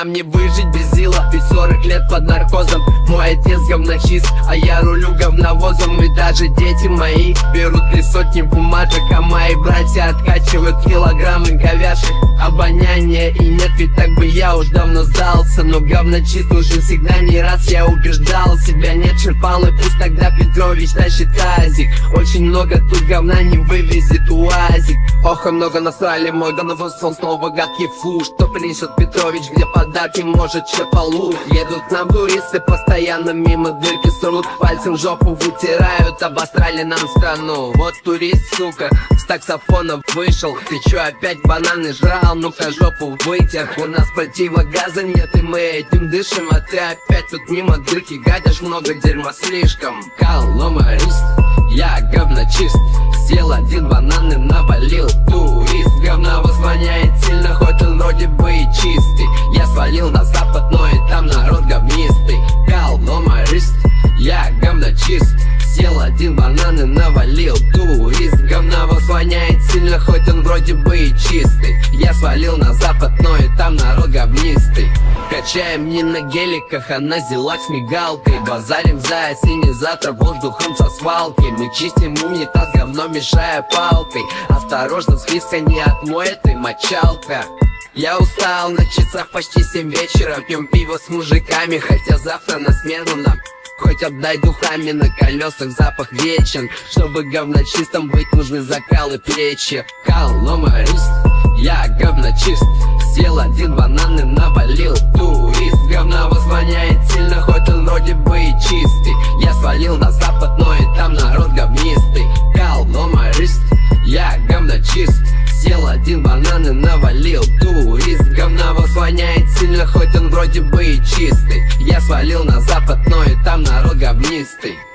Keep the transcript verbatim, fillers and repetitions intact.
нам не выжить без зила, ведь сорок лет под наркозом. Мой отец говночист, а я рулю говновозом. И даже дети мои берут три сотни бумажек, а мои братья откачивают килограммы говяжек. Обоняния и нет, ведь так бы я уж давно сдался. Но говночист нужен всегда, не раз я убеждал себя. Нет, черпал, и пусть тогда Петрович тащит тазик. Очень много тут говна не вывезет УАЗик. Ох, и много насрали, мой говновоз, он снова гадкий фу. Что принесет Петрович, где подарки, может, чепалу. Едут к нам туристы, постоянно мимо дырки срут, пальцем жопу вытирают, обосрали нам страну. Вот турист, сука, с таксофона вышел. Ты чё, опять бананы жрал? Ну-ка жопу вытер. У нас противогаза нет, и мы этим дышим, а ты опять тут мимо дырки гадишь, много дерьма слишком. Коломарист, я говночист, съел один банан и навалил турист. Говновоз воняет сильно, хоть он вроде бы и чистый. Я свалил на запад, но и там народ говнистый. Коломарист, я говночист, съел один банан и навалил турист. Говновоз воняет сильно, хоть он вроде бы и чистый. Я свалил на запад, но и там народ говнистый. Качаем не на геликах, а на зелах с мигалкой. Базарим за осенизатор воздухом со свалки. Мы чистим унитаз, говно мешая палкой. Осторожно, списка не отмоет и мочалка. Я устал, на часах почти семь вечера. Пьем пиво с мужиками, хотя завтра на смену нам. Хоть отдай духами, на колесах запах вечен. Чтобы говночистом быть, нужны закалы плечи. Коломарист, я говночист, съел один банан и навалил турист. Говновоз воняет сильно, хоть он вроде бы и чистый. Я свалил на запад, но и там народ говнистый. Коломарист, я говночист, съел один банан и навалил турист. Говновоз воняет сильно, хоть он вроде бы и чистый. Я свалил на запад, но и там народ говнистый.